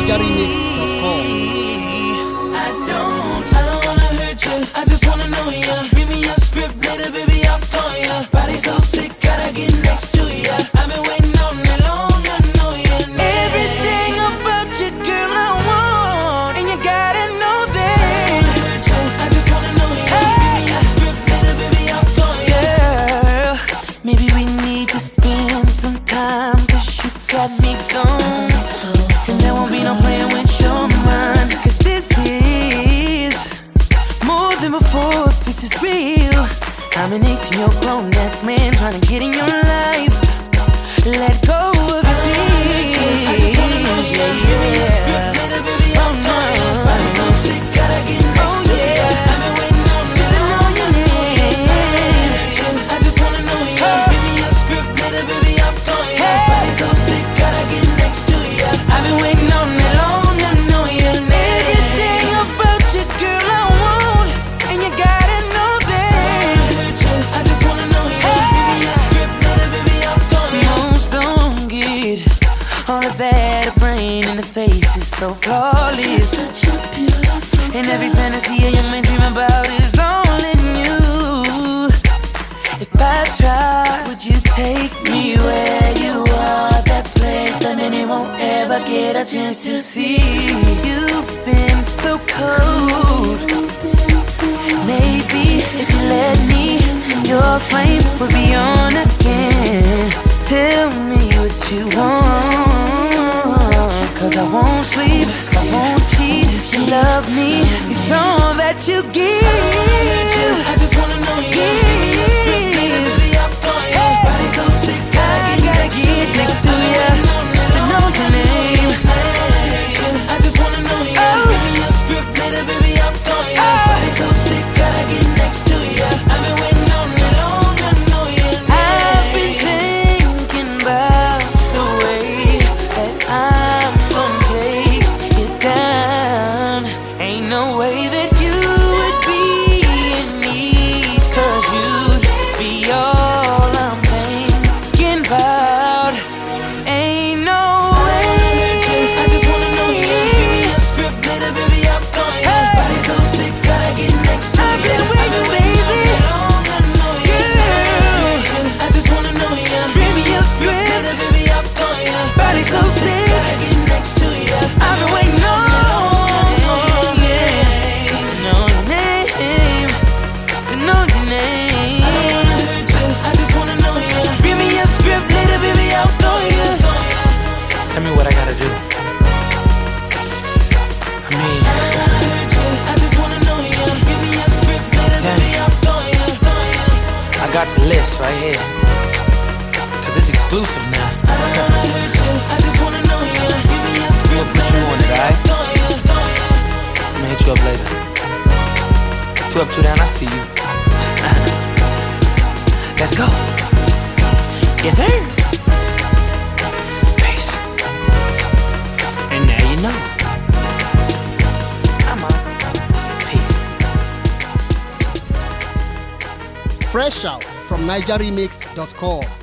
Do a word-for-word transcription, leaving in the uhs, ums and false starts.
niger remix dot com. I don't, I don't wanna hurt you. I just wanna know ya. Read me your script later, baby, I'll call ya. Body so sick, gotta get next to ya. I've been waiting all night long, I know ya. Everything about you, girl, I want, and you gotta know that. I don't wanna hurt you. I just wanna know ya. Read me your script later, baby, I'll call ya. Girl, maybe we need to spend some time, 'cause you got me gone. And there won't be no playing with your mind, 'cause this is more than before, this is real. I'm an eighteen-year-old grown-ass man trying to get in your life. Let go of your fears. I just wanna know you. Give me a script later, baby, I'm calling. Body so sick, gotta get next to ya. I've been waiting all night to know your name. I just wanna know you. Give me a script later, baby, I'm calling. Body so sick, gotta get next to ya. I've been waiting all night long to know your name. Everything about you, girl, I want, and you gotta know that. I just wanna know you. Give me a script later, baby, I'm calling. Most don't get all of that. A brain in the face is so flawless. Such a beautiful girl. And every fantasy you may dream about is all in you. If I try, would you take me where you are? That place that many won't ever get a chance to see. You've been so cold. Maybe if you let me, your flame will be on again. Tell me what you want, 'cause I won't sleep, I won't cheat. You love me, it's all that you give. I just wanna know you. Give me a script later, baby, I'm calling you. Body so sick, I gotta get next to ya to know your name. I just wanna know you. Give me a script later, baby, I'm calling you. Body so sick, gotta get next to ya. I've been waiting all night long to know your name. I've been thinking about the way that I'm gonna take it down. Ain't no way that you would be in need, 'cause you'd be all I'm thinking about. Ain't no way. I just wanna know you. Give me a script later, baby, I'm calling you. Body so sick, gotta get next to you. I've been waiting all night long to know you. I just wanna know you. Give me a script later, baby, I'm calling you. Body so sick, gotta get next to you. I've been waiting all night long, yeah, to know your name, to know your name. I don't wanna hurt you. I just wanna know you. Give me a script later, baby, I'll call you. Tell me what I gotta do. I mean, I just wanna know you. Give me a script later, baby, I'll call you. I got the list right here, 'cause it's exclusive now. I don't wanna hurt you. I just wanna know you. Give me a script We'll put you later, on it, baby, alright? I'll call you. I'ma hit you up later. Two up, two down, I see you. Let's go. Yes, sir. Peace. And now you know. I'm out. Peace. Fresh out from niger remix dot com.